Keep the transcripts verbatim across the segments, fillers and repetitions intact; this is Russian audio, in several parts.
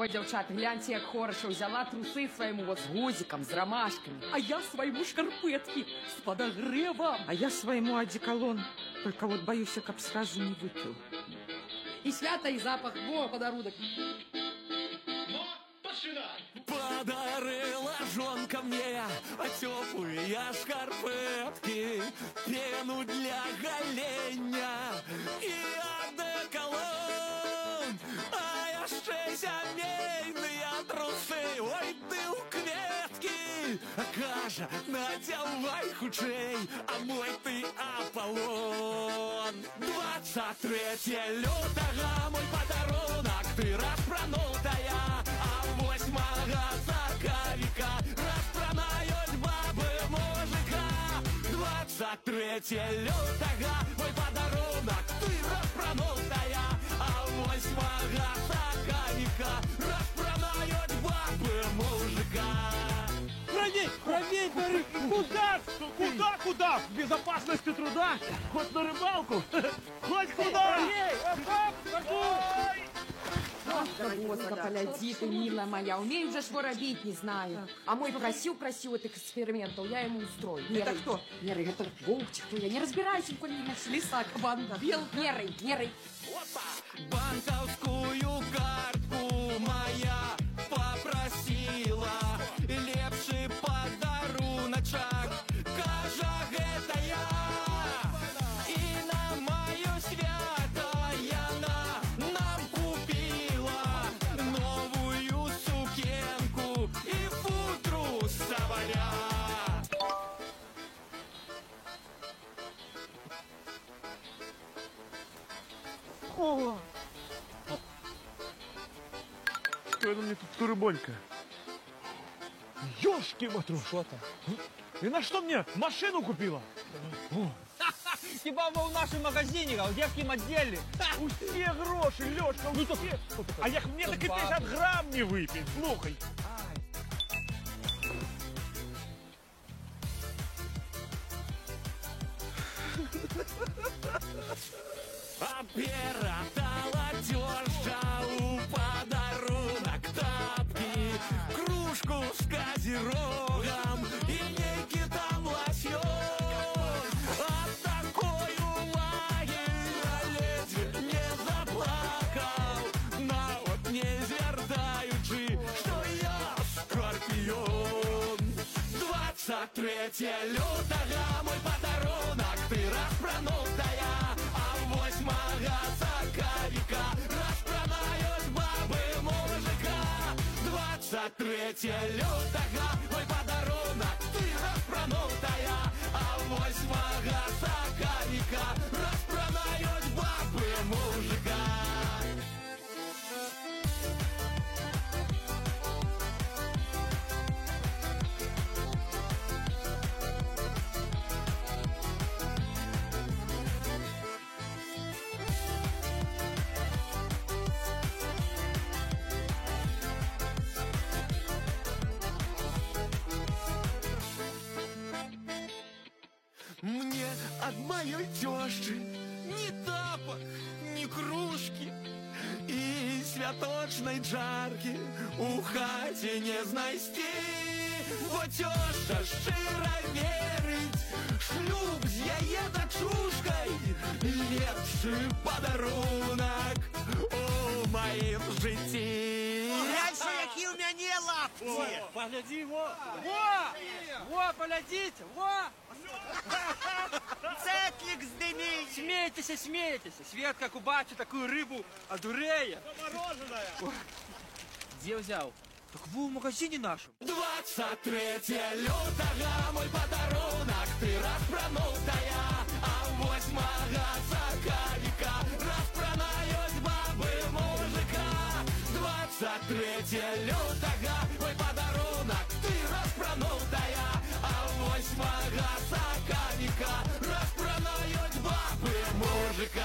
Ой, девчата, гляньте, як хорошо. Взяла трусы своему вот с гузиком, с ромашками. А я своему шкарпетки с подогревом. А я своему одеколон. Только вот боюсь, как сразу не выпил. И свято, и запах. Во, подарунок. Подарила жонка мне теплые шкарпетки, пену для голення и одеколон, а яшчэ сямейныя трусы. Ой, ты ў кветкі, кажа, надевай хутчэй, а мой ты Аполлон. двадцать третьего лютага мой подарунок, ты распранутая, а восьмого сакавіка распранаюць бабы мужика. двадцать третьего лютага мой подарунок, ты распранутая, а восьмого сакавіка распранаюць бабы мужика. Правей, правей, говори, куда? Куда, куда? В безопасности труда? Хоть на рыбалку? Хоть куда? Господа, поляди ты, милая моя, умею же воробить, не знаю. А мой просил-просил этих экспериментов, я ему устрою. Это кто? Нерый, это Вовчик, я не разбираюсь, в коли не Лиса, банда, белка. Нерый, Нерый. Опа! Банковскую картку моя попросила, лепший подаруночек, кажа, гэта я. И на мое свято яна нам купила новую сукенку и футру соболя. О! Что это мне тут турбонька? Ёшки-матру! Что там? И на что мне машину купила? О. Хіба ви в нашому магазині, а в дівському відділі? Усі гроші, Лёшка, усі. А як мне таки пятьдесят грамм не выпить, слухай. Оператала тёжа у подарунок тапки, кружку с газировым и некий там лосьон. От такой уваги ледь не заплакал, на вот не звярдаючи, что я скорпион. двадцать третьего лютага мой подарунок, ты распранутая, а восьмого сакавіка распранаюць бабы мужика. двадцать третьего лютага мой подарунок, ты распранутая, а восьмого сакавіка распранаюць бабы мужика. Мне от моей тещи ни тапок, ни кружки и святочной джарки у хаті не знайсти. Бо теща щиро верить, шлюб з яе дачушкой лепший подарунок у моїм житті. Гляньте, які у мене лапки. Погляди, во! Во! Во, поглядите, во! Цетлик здымись. Смейтесь, смейтесь. Свет, как убачит такую рыбу, одурея. Мороженое. Где взял? Так вы в магазине нашем. двадцать третьего лютага мой подарунок, ты распранутая, а восьмого сакавіка распранаюць бабы мужика. двадцать третьего лютага мой подарунок, ты распранутая, а восьмого сакавіка распранаюць бабы мужика.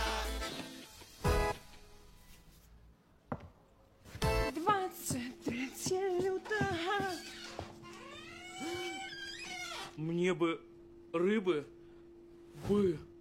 двадцать третьего лютого. Мне бы рыбы бы.